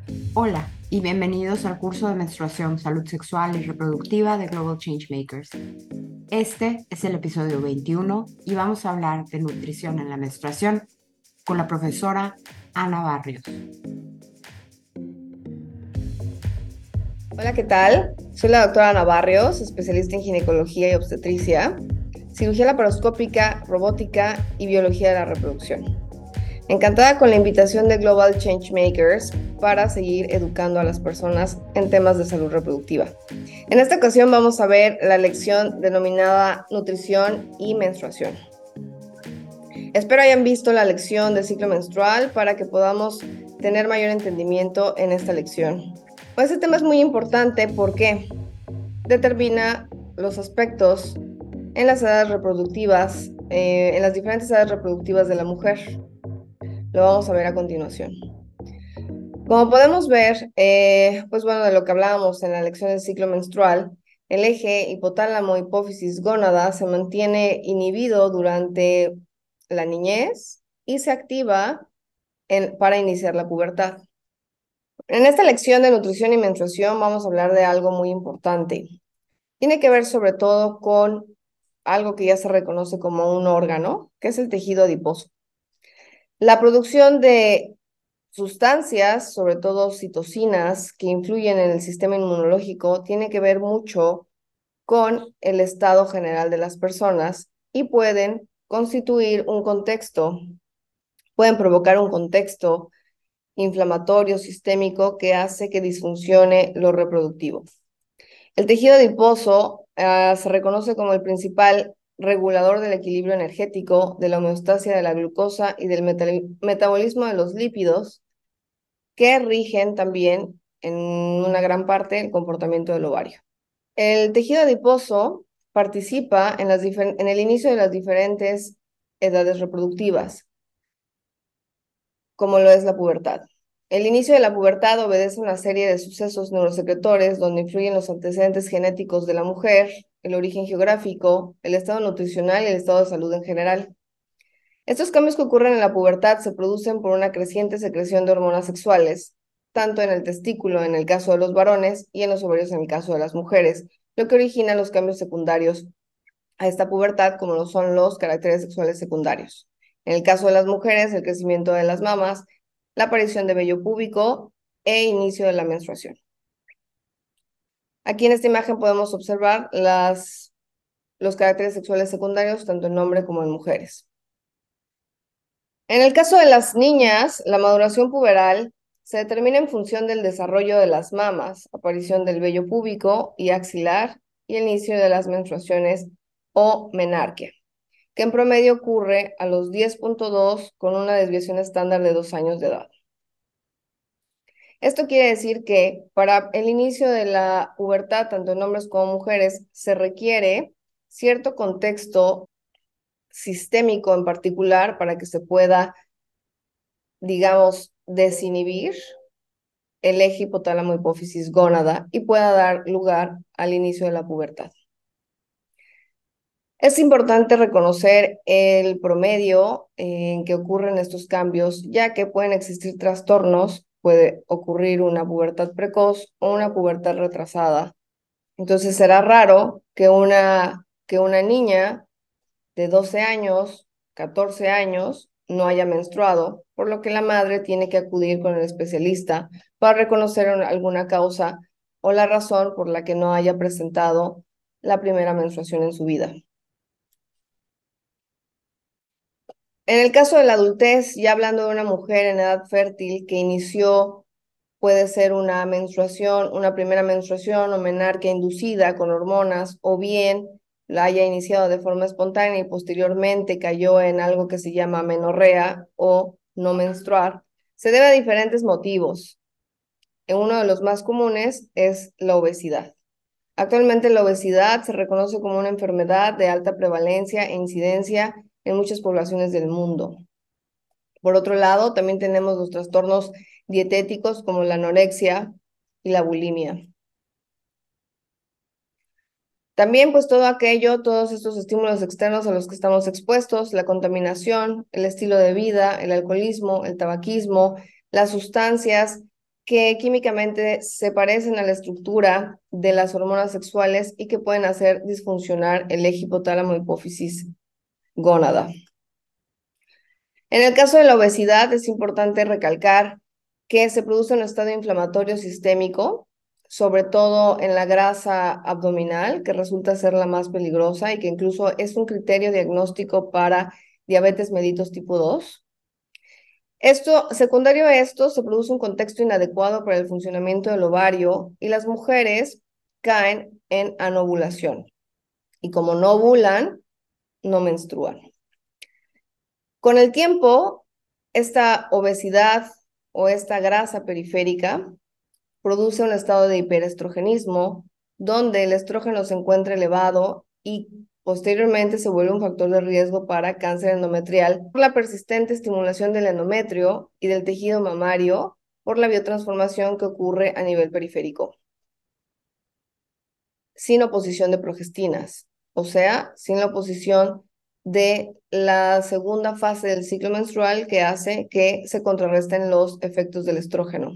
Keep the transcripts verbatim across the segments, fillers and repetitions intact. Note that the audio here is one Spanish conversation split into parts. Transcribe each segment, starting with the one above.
Hola y bienvenidos al curso de menstruación, salud sexual y reproductiva de Global Changemakers. Este es el episodio veintiuno y vamos a hablar de nutrición en la menstruación con la profesora Ana Barrios. Hola, ¿qué tal? Soy la doctora Ana Barrios, especialista en ginecología y obstetricia, cirugía laparoscópica, robótica y biología de la reproducción. Encantada con la invitación de Global Changemakers para seguir educando a las personas en temas de salud reproductiva. En esta ocasión vamos a ver la lección denominada Nutrición y Menstruación. Espero hayan visto la lección de ciclo menstrual para que podamos tener mayor entendimiento en esta lección. Pues este tema es muy importante porque determina los aspectos en las edades reproductivas, eh, en las diferentes edades reproductivas de la mujer. Lo vamos a ver a continuación. Como podemos ver, eh, pues bueno, de lo que hablábamos en la lección del ciclo menstrual, el eje hipotálamo, hipófisis, gónada se mantiene inhibido durante la niñez y se activa en, para iniciar la pubertad. En esta lección de nutrición y menstruación vamos a hablar de algo muy importante. Tiene que ver sobre todo con algo que ya se reconoce como un órgano, que es el tejido adiposo. La producción de sustancias, sobre todo citocinas, que influyen en el sistema inmunológico, tiene que ver mucho con el estado general de las personas y pueden constituir un contexto, pueden provocar un contexto inflamatorio sistémico que hace que disfuncione lo reproductivo. El tejido adiposo uh, se reconoce como el principal regulador del equilibrio energético, de la homeostasia de la glucosa y del meta metabolismo de los lípidos, que rigen también en una gran parte el comportamiento del ovario. El tejido adiposo participa en, las en el inicio de las diferentes edades reproductivas, como lo es la pubertad. El inicio de la pubertad obedece a una serie de sucesos neurosecretores donde influyen los antecedentes genéticos de la mujer, el origen geográfico, el estado nutricional y el estado de salud en general. Estos cambios que ocurren en la pubertad se producen por una creciente secreción de hormonas sexuales, tanto en el testículo en el caso de los varones y en los ovarios en el caso de las mujeres, lo que origina los cambios secundarios a esta pubertad, como lo son los caracteres sexuales secundarios. En el caso de las mujeres, el crecimiento de las mamas, la aparición de vello púbico e inicio de la menstruación. Aquí en esta imagen podemos observar las, los caracteres sexuales secundarios tanto en hombres como en mujeres. En el caso de las niñas, la maduración puberal se determina en función del desarrollo de las mamas, aparición del vello púbico y axilar y el inicio de las menstruaciones o menarquia, que en promedio ocurre a los diez punto dos con una desviación estándar de dos años de edad. Esto quiere decir que para el inicio de la pubertad, tanto en hombres como mujeres, se requiere cierto contexto sistémico en particular para que se pueda, digamos, desinhibir el eje hipotálamo hipófisis gónada y pueda dar lugar al inicio de la pubertad. Es importante reconocer el promedio en que ocurren estos cambios, ya que pueden existir trastornos, puede ocurrir una pubertad precoz o una pubertad retrasada. Entonces será raro que una, que una niña de doce años, catorce años, no haya menstruado, por lo que la madre tiene que acudir con el especialista para reconocer alguna causa o la razón por la que no haya presentado la primera menstruación en su vida. En el caso de la adultez, ya hablando de una mujer en edad fértil que inició, puede ser una menstruación, una primera menstruación o menarquia inducida con hormonas, o bien la haya iniciado de forma espontánea y posteriormente cayó en algo que se llama menorrea o no menstruar, se debe a diferentes motivos. Uno de los más comunes es la obesidad. Actualmente la obesidad se reconoce como una enfermedad de alta prevalencia e incidencia en muchas poblaciones del mundo. Por otro lado, también tenemos los trastornos dietéticos como la anorexia y la bulimia. También, pues todo aquello, todos estos estímulos externos a los que estamos expuestos, la contaminación, el estilo de vida, el alcoholismo, el tabaquismo, las sustancias que químicamente se parecen a la estructura de las hormonas sexuales y que pueden hacer disfuncionar el eje hipotálamo hipófisis gónada. En el caso de la obesidad, es importante recalcar que se produce un estado inflamatorio sistémico, sobre todo en la grasa abdominal, que resulta ser la más peligrosa y que incluso es un criterio diagnóstico para diabetes mellitus tipo dos. Esto, secundario a esto, se produce un contexto inadecuado para el funcionamiento del ovario y las mujeres caen en anovulación. Y como no ovulan, no menstruan. Con el tiempo, esta obesidad o esta grasa periférica produce un estado de hiperestrogenismo, donde el estrógeno se encuentra elevado y posteriormente se vuelve un factor de riesgo para cáncer endometrial por la persistente estimulación del endometrio y del tejido mamario por la biotransformación que ocurre a nivel periférico, sin oposición de progestinas, o sea, sin la oposición de la segunda fase del ciclo menstrual que hace que se contrarresten los efectos del estrógeno.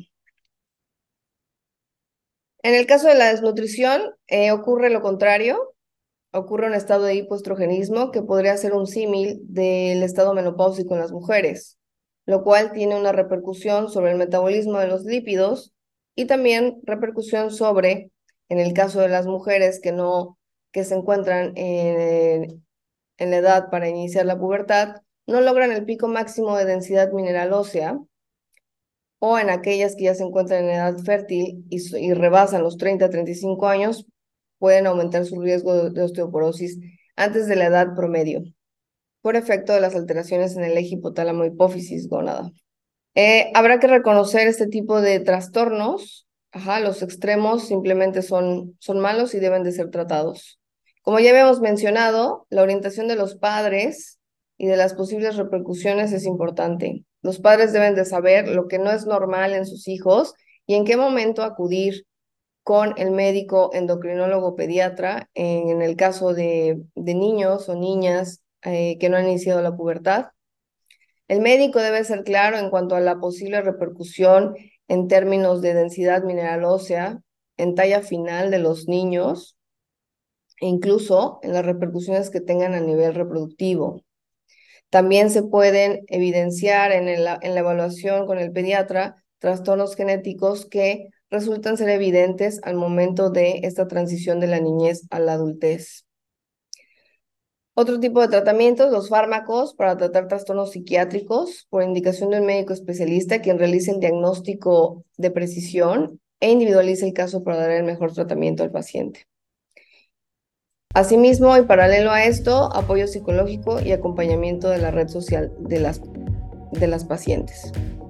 En el caso de la desnutrición, eh, ocurre lo contrario, ocurre un estado de hipoestrogenismo que podría ser un símil del estado menopáusico en las mujeres, lo cual tiene una repercusión sobre el metabolismo de los lípidos y también repercusión sobre, en el caso de las mujeres que, no, que se encuentran en, en la edad para iniciar la pubertad, no logran el pico máximo de densidad mineral ósea, o en aquellas que ya se encuentran en edad fértil y, y rebasan los treinta a treinta y cinco años, pueden aumentar su riesgo de, de osteoporosis antes de la edad promedio, por efecto de las alteraciones en el eje hipotálamo hipófisis gónada. Eh, habrá que reconocer este tipo de trastornos. Ajá, los extremos simplemente son, son malos y deben de ser tratados. Como ya habíamos mencionado, la orientación de los padres y de las posibles repercusiones es importante. Los padres deben de saber lo que no es normal en sus hijos y en qué momento acudir con el médico endocrinólogo pediatra en, en el caso de, de niños o niñas eh, que no han iniciado la pubertad. El médico debe ser claro en cuanto a la posible repercusión en términos de densidad mineral ósea, en talla final de los niños, e incluso en las repercusiones que tengan a nivel reproductivo. También se pueden evidenciar en, el, en la evaluación con el pediatra trastornos genéticos que resultan ser evidentes al momento de esta transición de la niñez a la adultez. Otro tipo de tratamientos, los fármacos para tratar trastornos psiquiátricos por indicación de un médico especialista quien realice el diagnóstico de precisión e individualice el caso para dar el mejor tratamiento al paciente. Asimismo, y paralelo a esto, apoyo psicológico y acompañamiento de la red social de las, de las pacientes.